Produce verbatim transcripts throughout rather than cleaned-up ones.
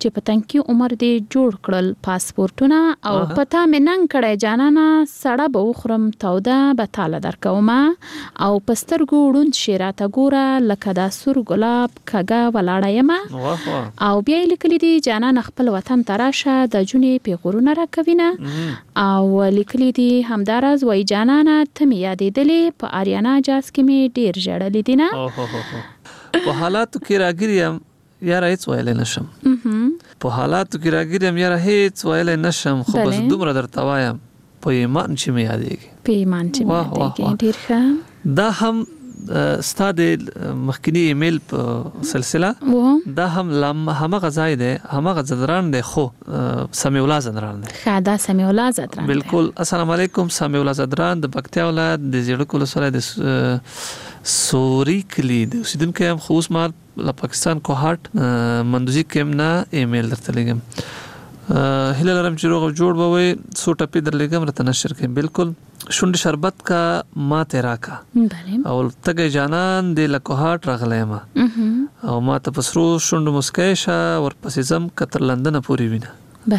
چې په تنګي عمر دې جوړ کړل پاسپورتونه او پتا مې نن کړه جانانا سړه به وخرم توده به تاله درکوم او پسترګو وډون شیراته ګوره لکه دا سور ګلاب کګه ولاړه یم او بیا لیکلي دي جانان خپل وطن تراشه د جونې پیغورونه راکوینه او لیکلي دي همدارز وای جانانا ته مې یادېدلې په آریانا جاز کې مې ډیر ژړلې دي نه په حالاتو کې راګریم یاره هیڅ ویلی نشم په حالاتو کې راګریم یاره هیڅ ویلی نشم خو بس دومره درته وایم په ایمان چې مې یادېږي په ایمان چې مې یادېږي ډیر ښه دا هم ستا د مخکنی ایمیل په سلسله دا هم همغه ځای دی همغه زدران دی خو سمیع الله زدران دی ښه دا سمیع الله زدران دی بالکل. السلام علیکم. سمیع الله زدران د پکتیا ولایت د زیړک ولسوالۍ د سوري کلی د اوسیدونکو یم خو اوس مهال له پاکستان کوهاټ مندوزي کې نه ایمیل درته لیږم. هیله لرم چې روغ او جوړ به وي. څو ټپې در لیږم راته نشر کړئ. بالکل شونډې شربت کا ما ته راکا او تګی جانان د لکوهاټ راغلی یم او ما ته په سرو شونډو مسکی شه ورپسې ځم که تر لندنه پورې وینه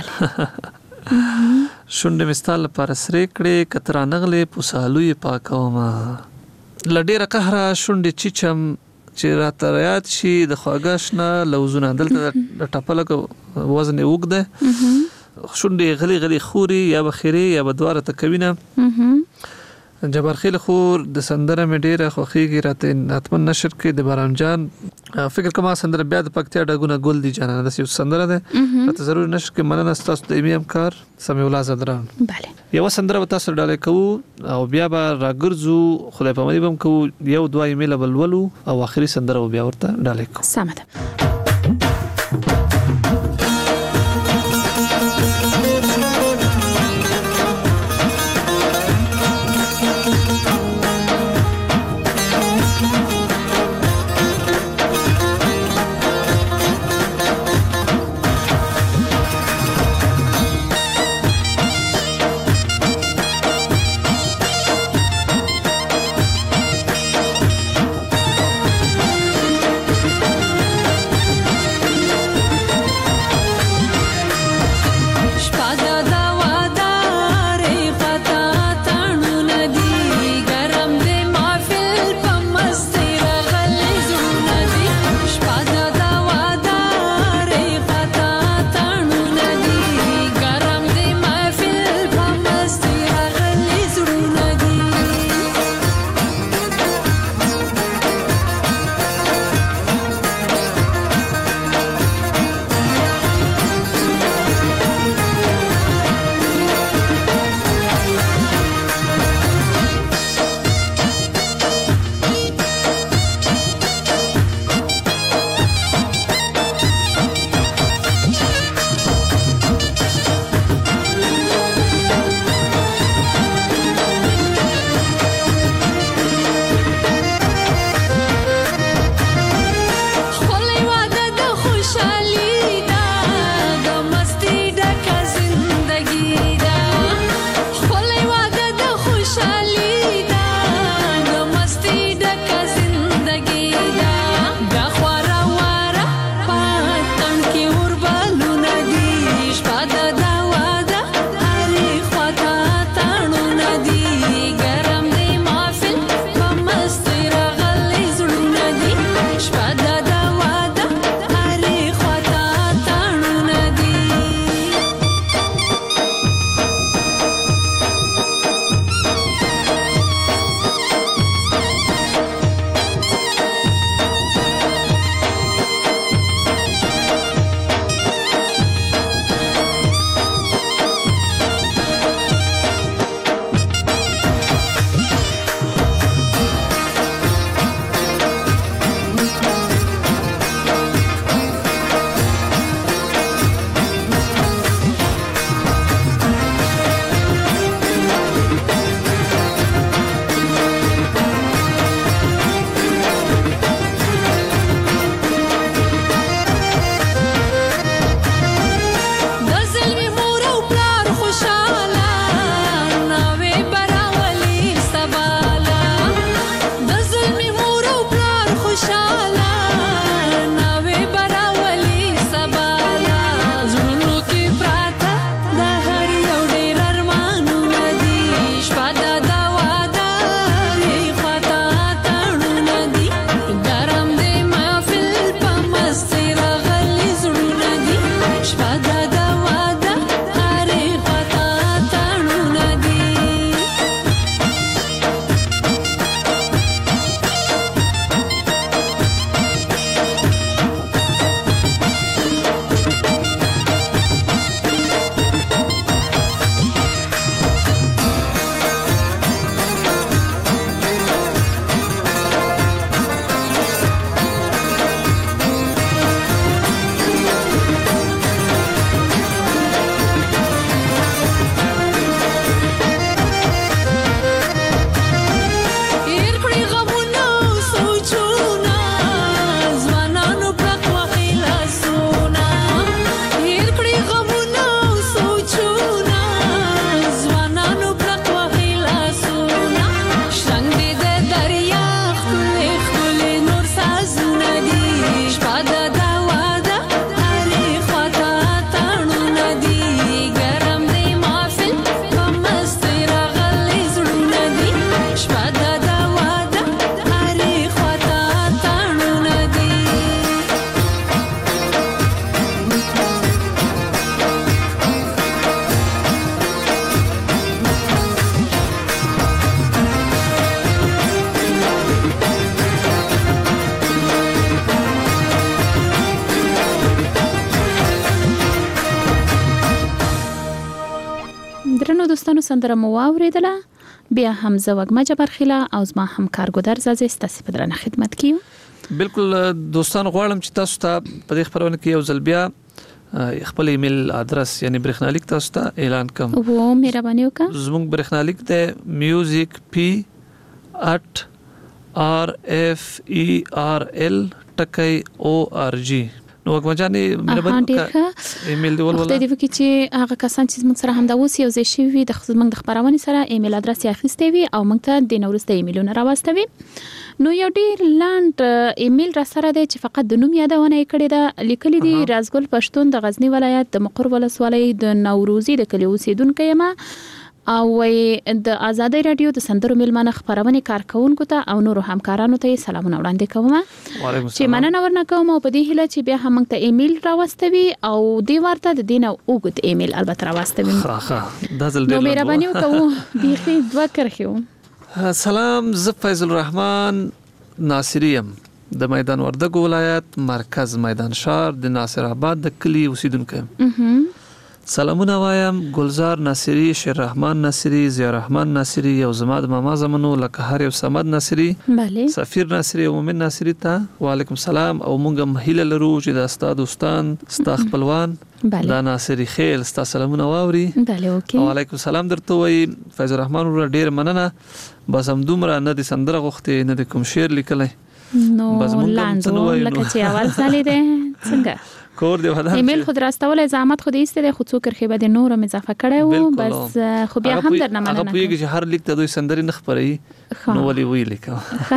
شونډې مې ستا لپاره سرې کړې که ته رانغلې په سالو یې پاکومه له ډېره قهره شونډې چیچم چې راته یاد شي د خواږه شنه لوزونه دلته د ټپه لکه وزن یې اوږد دی شونډې غلی غلی خوري یا به خیرې یا به دواره ته کوینه. جبار خیل خور د سندره مې ډېره خوښېږي راته حتما نشر کړي د باران جان فکر کوم سندره بیا د پکتیا ډګونه ګل دي جانانه داسې یو سندره ده راته ضرور نشر کړي. مننه ستاسو د ایمي همکار سمیع الله زدران. بله یوه سندره به تاسو ډالۍ کوو او بیا به راګرځو خدای پاماني به هم کوو یو دوه ایمیله به لولو او آخري سندره به بیا ورته ډالۍ کوو. سمه ده. دوستانو سندره مو واوریدله بیا هم زه وګما جبر خلا او زما همکار ګودر زازه ستاسو په درنه خدمت کیو. بالکل دوستان غواړم چې تاسو ته په دې خبرونه کې یو ځل بیا خپل ایمیل ادرس یعنی برېښنالیک تاسو ته اعلان کوم. وو مهرباني وکړه. زموږ برېښنالیک د میوزیک پی at r f e r l ټکی او ار جی. نو وګما جانې مهرباني وکړه ایمیل دی ولول. خدای دې وکړي چې هغه کسان چې موږ سره هم دا اوس یو ځای شي وي د موږ د خبرونه سره ایمیل ادرس یې اخیستې وي او موږ ته د نورسته ایمیلونه راوستوي. نو یو ډیر لاند ایمیل را سره دی چې فقط د نوم یادونه کړې ده. لیکلي دي رازګل پښتون د غزنی ولایت د مقر ولسوالۍ د نوروزي د کلی اوسیدونکو یم او د آزادۍ رادیو د سندرو میلمانه خبرونه کارکونکو ته او نورو همکارانو ته سلامونه وړاندې کوم چې مننه ورنه کوم او په دې هیله چې بیا هم ته ایمیل راوستوي او دی ورته د دینه اوګد ایمیل البته راوستوي. ها ها دا زل ډیر. نو مهرباني وکړو بيخي دوه کرخیو. سلام ز فیض الرحمن ناصریم د میدان وردګ ولایت مرکز میدان شهر د ناصر آباد د کلی اوسیدونکو. سلامونه وایم ګلزار ناصری، شیر رحمان ناصری، ضیا رحمان ناصری او زما د ماما زمنو لکه هر یو صمد ناصری، بله سفیر ناصری او مومن ناصری ته وعلیکم سلام او مونږ مهیله لرو چې د استاد دوستان ستا خپلوان دا ناصری خیل ستا سلامونه واوري. بله اوکې. وعلیکم سلام درته وای فیض الرحمن ور ډیر مننه. بس هم دومره نه د سندره غوښته نه د کوم شعر لیکلای. نو لاندو لکه چې اول سالي ده څنګه کور دی ودا ایمیل خود راستول زحمت خود ایسته ده خود څوک رخه بده نور هم اضافه کړي وو بس خو بیا هم درنه مننه. هغه پویږي چې هر لیک ته دوی سندري نه خبري نو ولي وی لیکو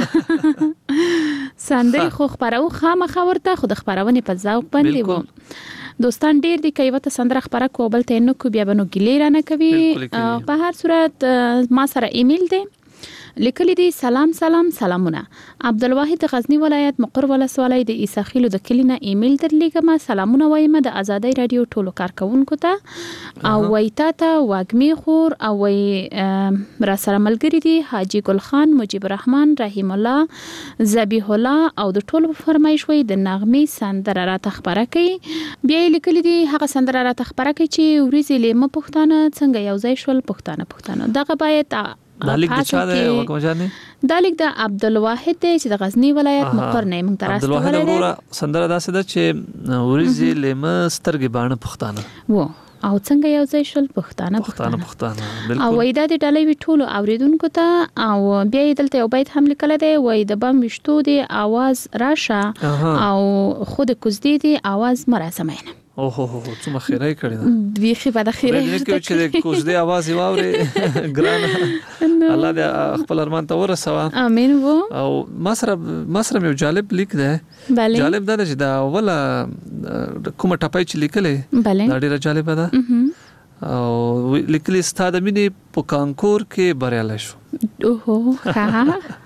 سندري خو خبرو خامخا ورته خود خبرونه په ذوق باندې وو. دوستان ډیر دي کوي وته سندره خبره کوبل ته نو کو بیا بنو ګلیر نه کوي. په هر صورت ما سره ایمیل دی لیکلی دی سلام سلام سلامونه. عبدالواحد غزنی ولایت مقر ولسوالۍ د عیسی خیلو د کلینا ایمیل درلیږم. سلامونه وایم د آزادۍ رادیو ټولو کارکونکو ته او وایتا ته واګمی خور او وای را سره ملګری دي حاجی ګل خان، مجيب الرحمن، رحیم الله، ذبیح الله او د ټولو فرمایش وای د نغمې سندره را تخبره کوي. بیا لیکلی دی هغه سندره را تخبره کوي چې ورځې لیمه پښتانه څنګه یو ځای شول پښتانه پښتانه دغه باید دالیک د چا ده وګم جانې دالیک د عبدالواحد دی چې د غزنی ولایت مقر نه موږ تراسته ولې عبدالواحد سندره داسې ده چې ورځې لیمه سترګې باندې پښتانه وو او څنګه یو ځای شول پښتانه پښتانه پښتانه بالکل. او وای د ډلې وی ټولو اوریدونکو ته او بیا دلته یو بیت هم لیکل دی وای د بم وشتو دی आवाज راشه او خود کوزدي دی आवाज مراسمینه. او هو هو څومره خیرای کړی دا بیخي په دخیره دې کې چې کوزدي आवाज واوري ګران الله دې خپل ارمان ته ورسوه. امين وو. او ما سره ما سره یو جالب لیک ده. جالب ده چې دا اوله کومه ټپای چې لیکلې دا ډیره جالب ده او لیکلې ستاده مینه په کانکور کې بریالی شو. اوه ها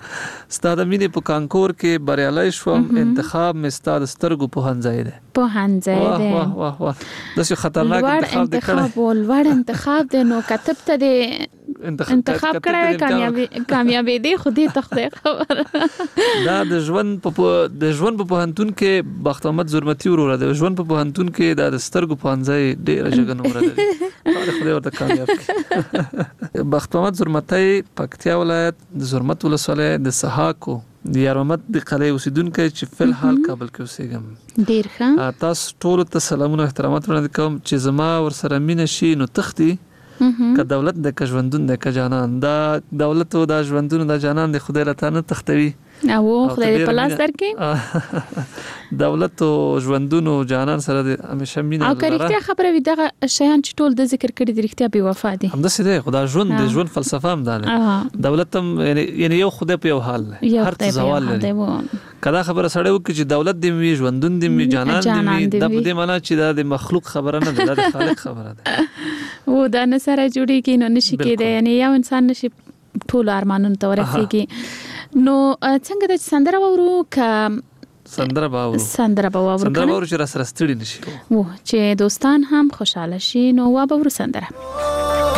ستا د مینې په کانکور کې بریالی شوم انتخاب مې ستا د سترګو پوهنځی دی. پوهنځی دی. واه واه واه داسې خطرناک انتخاب دی کړی. لوړ انتخاب دی. نو کتب ته دی انتخاب کړی کامیابی کامیابی دی خو دې ته خدای خبر. دا د ژوند په د ژوند په پوهنتون کې بخت احمد زرمتي وروره د ژوند په پوهنتون کې د سترګو پوهنځی ډېره جګه نمره لري. خدای ورته کامیاب کړي. بخت احمد زرمتي پکتیا ولایت زرمت ولسوالۍ د سحاکو د یارمت د قلعه اوسیدونکو چې فل حال کابل کې اوسېږم. ډېر ښه. تاسو ټول ته سلامونه احترامات وړاندې کوم چې زما ورسره مینه شي نو تختی که دولت د که ژوندون د که جانان دا دولت او دا ژوندون د جانان د خدای له تانه تختوي او خدای په لاس درکې دولت او ژوندون او جانان سره د همیشه مینه او که رښتیا خبره وي دغه شیان چې ټول د ذکر کړي د رښتیا بې وفا دي. همداسې دی خو دا ژوند د ژوند فلسفه هم ده. دولت هم یعنی یو خدای په یو حال دی هر څه زوال لري. کدا خبره سړی وکړي چې دولت دې وي ژوندون دې وي جانان دې وي د دې معنا چې دا د مخلوق خبره نه ده د خالق خبره ده. و دا نه سره جوړیږي نو نشي کېدای یعنی یو انسان نشي ټول ارمانونو ته ورسېږي. نو څنګه د سندره وورو که سندره باورو سندره باورو سندره باورو چې را سره ستړي نشي و چې دوستان هم خوشاله شي نو وا باورو سندره.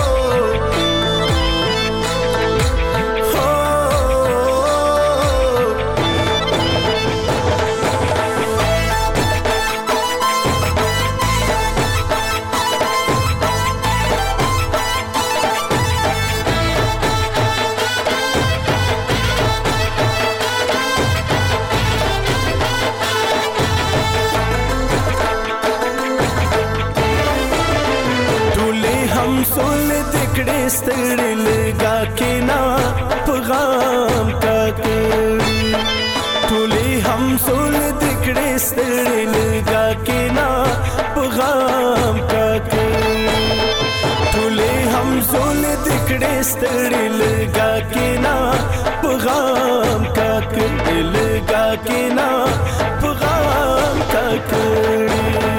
ستړي لګا کینا پیغام کا کړي ټولي هم سول دکړې ستړي لګا کینا پیغام کا کړي ټولي هم سول دکړې ستړي لګا کینا پیغام کا کړي لګا کینا پیغام کا کړي.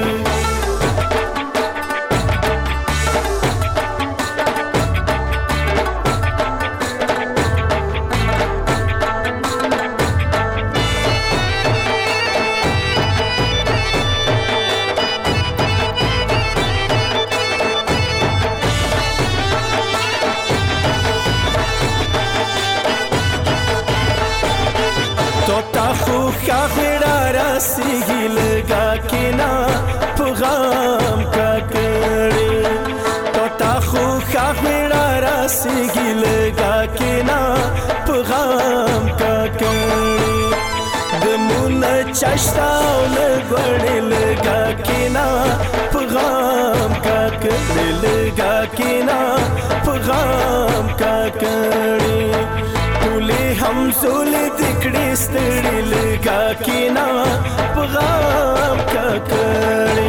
سیږي لګا کینا پیغام کا کړي تو تا خو خاطر را سیږي لګا کینا پیغام کا کړي د مون چاشتا لګړې لګا کینا پیغام کا کړي لګا کینا پیغام کا کړي ټولې هم سولې دکړې ستړي لګا کینا پیغام کا کړي.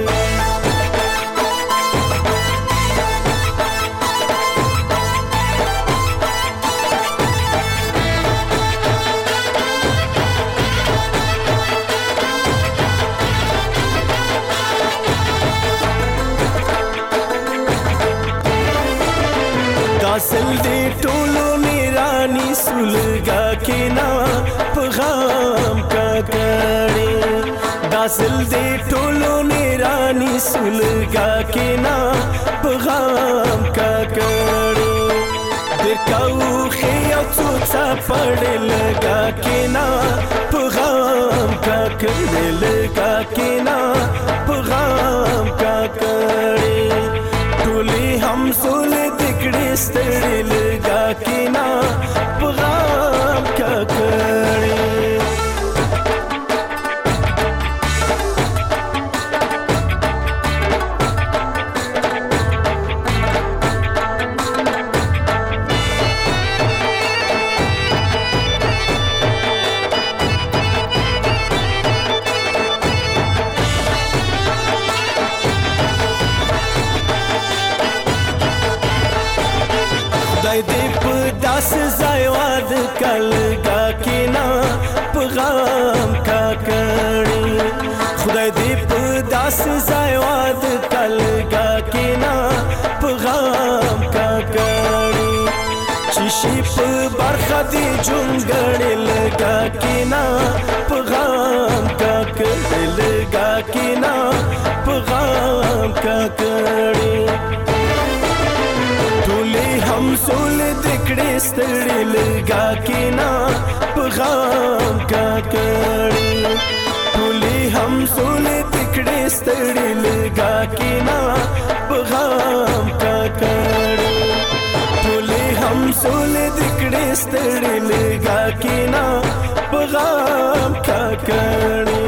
داسل دې ټولو میرانی سولګا کینا پیغام کا کړي داسل دې ټولو میرانی سولګا کینا پیغام کا کړي دکاو خیا څوڅا پړ لګا کینا پیغام کا کړي لګا کینا پیغام کا کړي ټولي هم سول دکړې ستړي لګا کینا پیغام کا کړي. خدای دې په داس ځای واد کلګا کینا پیغام کا کړي خدای دې په داس ځای واد کلګا کینا پیغام کا کړي چې شي په برخه دي جونګړې لګا کینا پیغام کا کړې لګا کینا پیغام کا کړې ټولې هم سول دکړې ستړې لګا کینا پیغام کا کړې ټولې هم سول دکړې ستړې لګا کینا پیغام کا کړې ټولې هم سول دکړې ستړې لګا کینا پیغام کا کړې.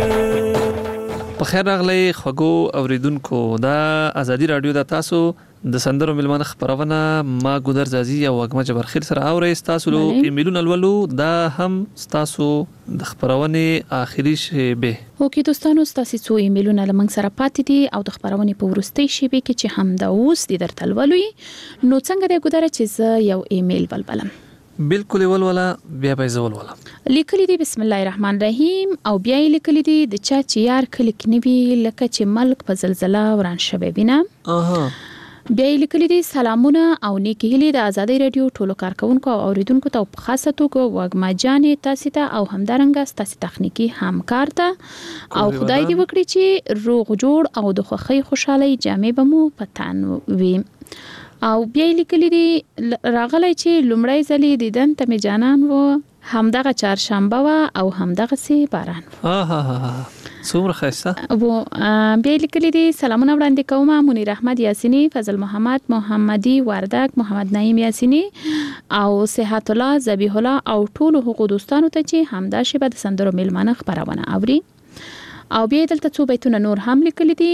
په خیر راغلی خوږو اوریدونکو، دا ازادي رادیو د تاسو د سندرو ملمانه خبرونه ما ګودر زازي او وګما جبرخیل سره اوري. تاسو له ایمیلونو ولولو دا هم تاسو د خبرونه اخیری شیبه او کې دوستانو تاسو څو ایمیلونه لمنګ سره پاتې دي او د خبرونه په ورستۍ شیبه کې چې هم دا اوس د درتل ولوي نو څنګه د ګودر چې یو ایمیل بلبلم بالکل ولولا بیا به زول ولا لیکلی دی بسم الله الرحمن الرحیم او بیا لیکلی دی د چا چې یار کلیک نیوی لکه چې ملک په زلزلہ وران شوه بینه. اها بیا لیکلی دی سلامونه او نیکی هلی د ازادي رادیو ټولو کارکونکو او اوریدونکو ته په خاصه توګه وګما جانې تاسو ته او همدارنګه تاسو تخنیکی همکار ته او خدای دې وکړي چې روغ جوړ او د خوخي خوشحالي جامې بمو پتان وي. او بیا لیکلی دی راغلی چې لومړی ځلې دیدن ته می جانان و همدغه چهارشنبه و او همدغه سي باران. ها ها ها څومره خیسته. و بیا لیکلی دی سلامونه وړاندې کوم منیر احمد یاسینی، فضل محمد محمدی، وردک محمد نعیم یاسینی او صحت الله ذبیح الله او ټول حقوق دوستانو ته چې همدا شی به د سندرو میلمانه خبرونه اوري. او بیا دلته څو بیتونه نور هم لیکلي دي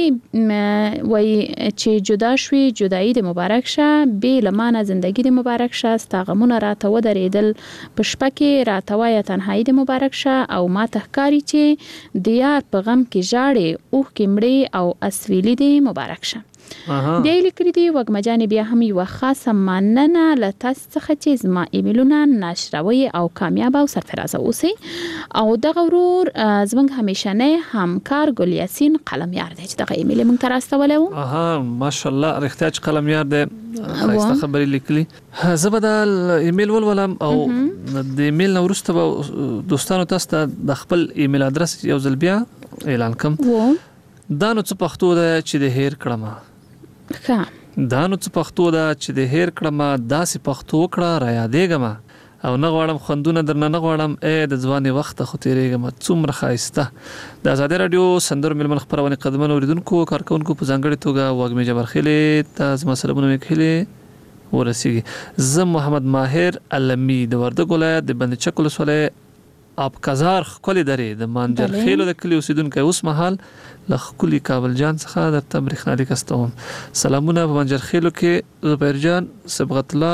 وای چې جدا شوي جدایی د مبارک شه به لمانه زندگی د مبارک شه استغمونه راته ودرېدل پښپه کې راته وای تنهایی د مبارک شه او ما تهکاری چې د یار په غم کې ژاړي او کې مړي او اسویلی د مبارک شه. بیا لیکلي دي وګما جانې بیا هم یو خاصه مننه له تاسو څخه چې زما ایمیلونه نشروي او کامیاب او سرفرازه اوسئ او دغه ورور زمونږ همیشنه همکار ګل یاسین قلمیار دی چې دغه ایمیل مونږ ته راستولی و. اها ماشاءالله رښتیا چې قلمیار دی ښایسته خبرې لیکلي. زه به دا ایمیل ولولم او د ایمیل نه وروسته به دوستانو تاسو ته د خپل ایمیل ادرس یو ځل بیا اعلان کوم. دا نو څه پښتو ده چې د هیر کړم ښه دا نو څه پښتو ده چې د هیر کړم داسې پښتو کړه را یادېږم او نه غواړم خوندونه درنه نه غواړم ای د ځواني وخت خو تیریږم. څومره ښایسته د ازادي رادیو سندرو ملمن خبرونه قدمن اوریدونکو کارکونکو په ځانګړي توګه وګمې جبرخیلې ته زما سلامونه وکړي ورسیږي. زه محمد ماهر علمی د وردګ ولایت د بند چک ولسوالۍ اب کزار خولي درې د مانجر خېلو د کلی اوسیدونکو اوس مهال له خولي کابل جان څخه د تبریخ نالي کستوم. سلامونه په مانجر خېلو کې زبیر جان صبغت الله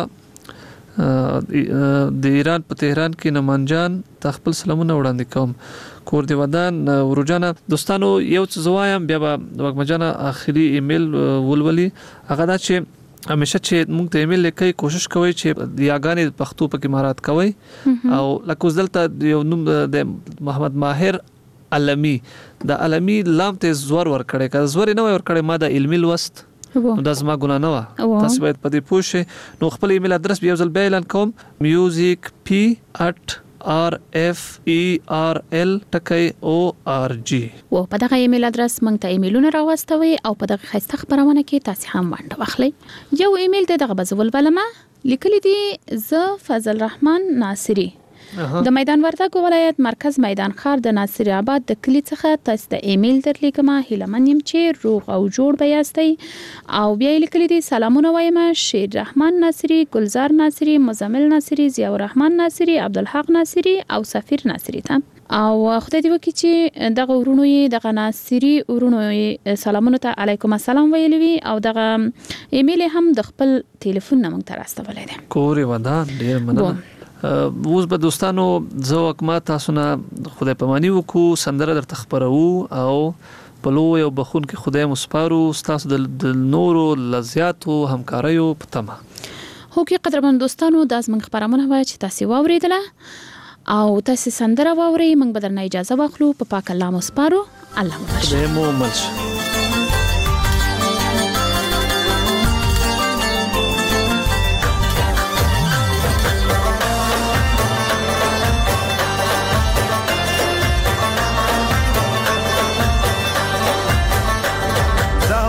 د ایران په تهران کې نمان جان تخپل سلامونه وړاندې کوم. کور دی ودان ورجانه دوستانو یو څه زوایم بیا به وګما جان اخري ایمیل ولولي هغه دا چې همیشه چې موږ ته ایمیل لیکي کوشش کوئ چې یاګانې پښتو پکې مهارت کوئ او لکه دلته یو نوم د محمد ماهر علمی د علمی لام ته زور ور کړي که زور نه ور کړي ما د علمي لوست دا زما ګناه نه و. تاسو باید په دې پوه شئ. نو خپل ایمیل ادرس بیا ځل بیا اعلان کوم music p at r f e r l ټکی o r g و په دغه ایمیل ادرس مونږ ته ایمیلونه راوستوي او په دغه خسته خبرونه کې تاسو هم ونډه واخلئ. یو ایمیل دغه بزول بلمه لیکلی دی ز فضل رحمان ناصری د میدان وردګ ولایت مرکز میدان خار د ناصر آباد د کلی څخه تاسو ته ایمیل درلیکم هیلمن يم چې روغ او جوړ بیاستئ او بیا لیکلی دي سلامونه وایم شیر رحمان ناصری، گلزار ناصری، مزمل ناصری، ضیاء الرحمن ناصری، عبدالحق ناصری او سفیر ناصری ته او خدای دې وکړي چې دغه ورونو یې دغه ناصری ورونو یې سلامونه ته علیکم السلام ویلي وي او دغه ایمیل هم د خپل ټلیفون نمبر ته راستولی دی. کورې ودان ډیر مننه. اوس به دوستانو زه وکما تاسو نه خدای پاماني وکړو سندره درته خبرو او په لوی او بخون کې خدای مسپارو تاسو د نورو لزیاتو همکاریو په تمه. هو کې قدرمن دوستانو د ازمن خبرونه وای چې تاسو واوریدله او تاسو سندره واوري موږ به درنه اجازه واخلو په پاک الله مسپارو. الله مو خدای مو ملش.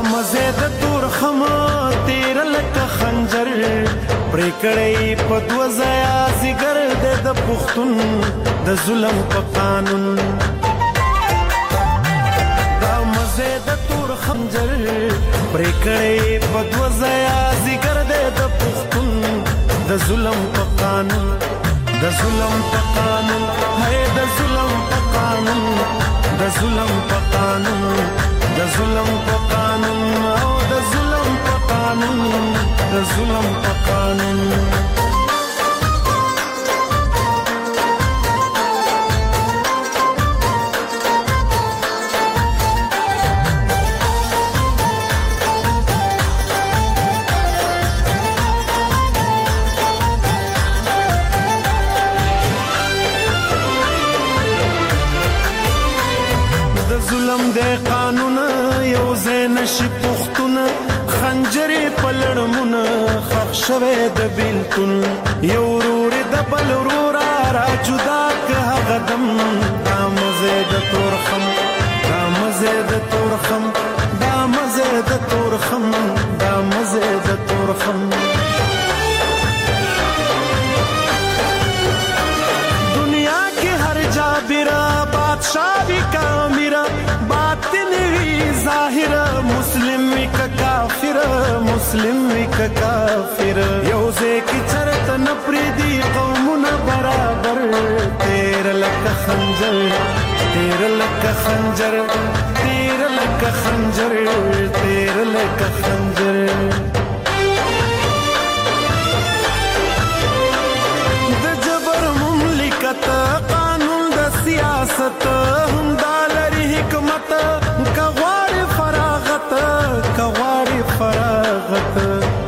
مزه د تور خم تیر لکه خنجر پرې کړی په دوه ځایه ځیګر دی د پښتون د ظلم په قانون دا مزه د تور خنجر پرې کړی په دوه ځایه ځیګر دی د پښتون د ظلم په قانون د ظلم په قانون هي د ظلم په قانون د ظلم په قانون د ظلم په قانون او د ظلم په قانون د ظلم په قانون ظلم دے قانون یو زین شي پختون خنجرې پلړمون خخ شوه د بیلتون یو رور د بل رور را جدا که غدم دا مزه د تورخم دا مزه د تورخم دا مزه د تورخم دا مزه د تورخم دنیا کې هر جابرا بادشاہ بھی کامیرا باطن وی ظاهر مسلم وی کا کافر مسلم وی کا کافر یوزے کی چرت نپریدی قومنا برابر تیر لک خنجر تیر لک خنجر تیر لک خنجر تیر لک خنجر د جبر مملکت قانون د سیاست هم دالری حکمت کغوار فراغت کغوار فراغت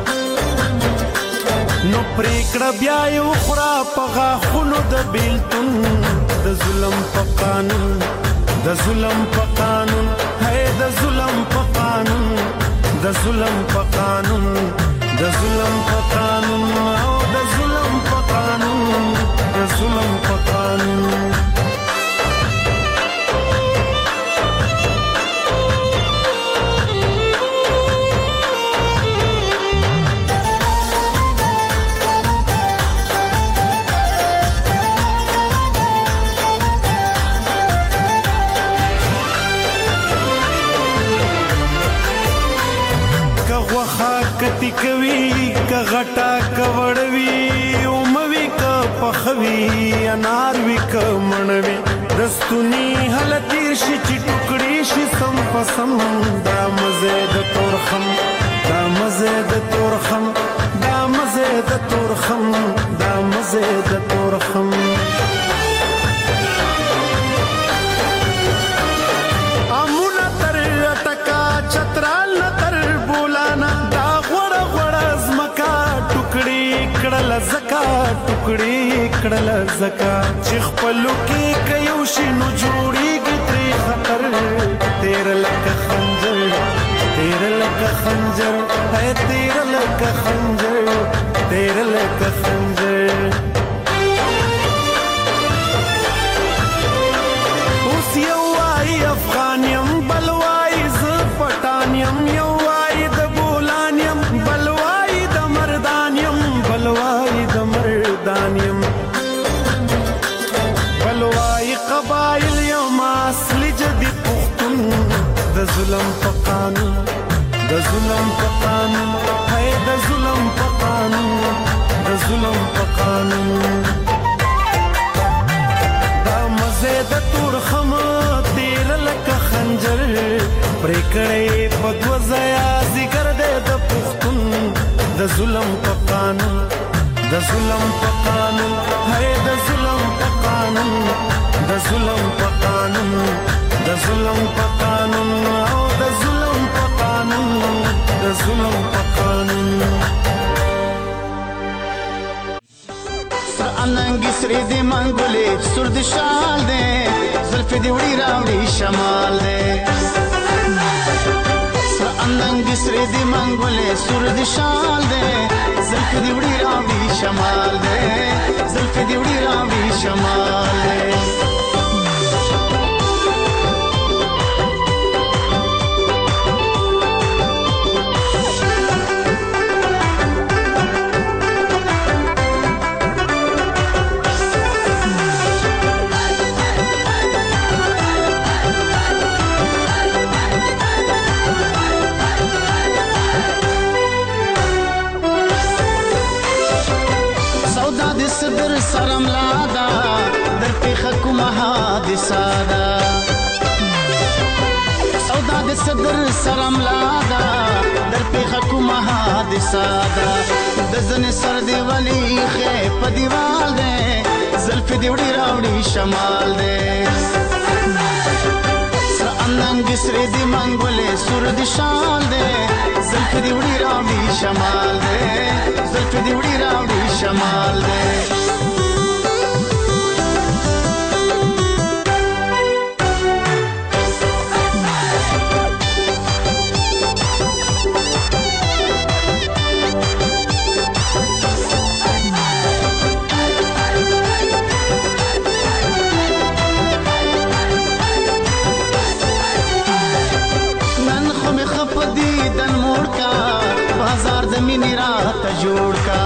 نو پریکړه بیا یو خورا پغا خونو د بیلتون د ظلم په قانون د ظلم په قانون ہے د ظلم په قانون د ظلم په قانون د ظلم په قانون او د ظلم په قانون د ظلم په قانون کتی کوي کا غټا کوړوي اوموي کا پخوي انار وی کا منوي دستونی حالتي شي چې ټوکړي شي سم پسم دا مزه د تورخم دا مزه د تورخم دا مزه د تورخم دا مزه د تورخم امونه تر ټکا چترال تر بولانا کړل زکا ټوکړي کړل زکا چې خپلو کې کيو شنو جوړيږي ترې خطر تیر لک خنجر تیر لک خنجر ہے تیر لک خنجر تیر لک خنجر اوس یو وايي افغانیم بل وايي ز پټانیم یو وايي د بولانیم بل وايي د مردانیم بلوائی د مردانیم بلوائی قبائل یوم اصلی جدی پختون د ظلم په قانون د ظلم په قانون ہے د ظلم په قانون د ظلم په قانون دا مزه د تورخم تیر لک خنجر پرې کړی په دوه ځایه ځیګر دی د پښتون د ظلم په قانون د ظلم په قانون ہے د ظلم په قانون د ظلم په قانون د ظلم په قانون او د ظلم په قانون د ظلم په قانون اننګ سری دی منګولې سر د شال دې زلف دی وړي راوړي شمال دې اننګ سری دی منګولې سر د شال دې زلف دی وړي راوړي شمال دې زلف دی وړي راوړي شمال دې حادثه ده سودا د صدر سرم لادا در پیخه کومه حادثه ده د ځنې سر دی ولی خې په دیوال دی زلفې دی وړي راوړي شمال دی سره اندنګ سرې دی منګولې سور دی شال دی زلفې دی وړي راوړي شمال دی زلفې دی وړي راوړي شمال دی مینی رات جوړ کا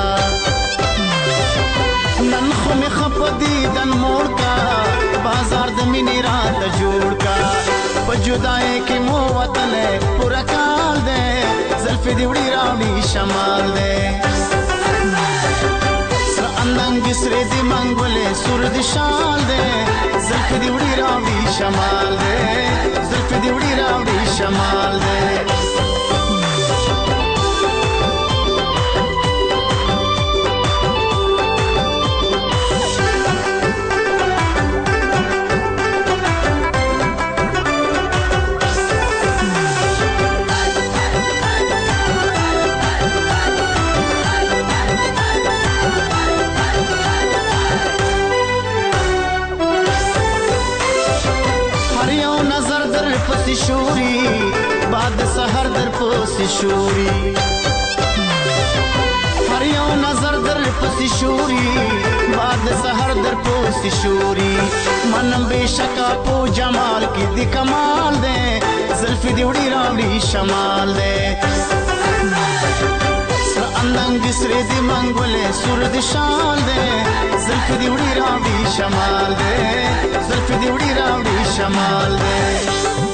نن خو می خپ دیدن موړ کا بازار د مینی رات جوړ کا په جدای کې مو وطن پورا کال دے زلفې دی وړي راوړي شمال دے سر اندنګ سرې دی منګولې سور دی شال دے زلفې دی وړي راوړي شمال دے زلفې دی وړي راوړي شمال دے شوري بعد سحر در پوس شوري هر یو نظر در پوس شوري بعد سحر در پوس شوري منم بشکا پو جمال کی دی کمال دے زلفی دی وړي راوړي شمال دے سر اندنګ سرې دی منګولې سور دی شال دے زلفی دی وړي راوړي شمال دے زلفی دی وړي راوړي شمال دے